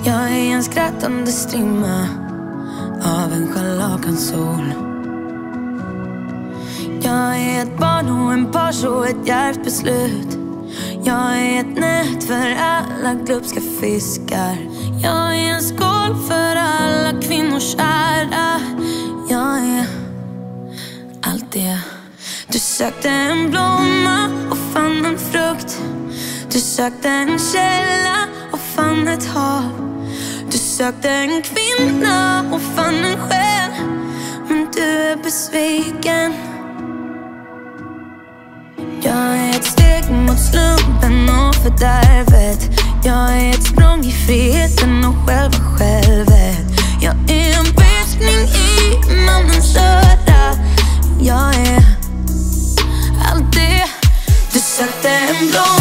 Jag är en skrattande strimma av en scharlakansol. Jag är ett barn och en page och ett djärvt beslut. Jag är ett nät för alla glupska fiskar. Jag är en skål för alla kvinnors ära. Jag är allt det. Du sökte en blomma och fann en frukt. Du sökte en källa och fann ett hav. Du sökte en kvinna och fann en själ. Men du är besviken. Jag är ett steg mot slumpen och fördärvet. Jag är ett språng i friheten och själva självet. Jag är en viskning i mannens öra. Jag är allt det. Du sökte en blom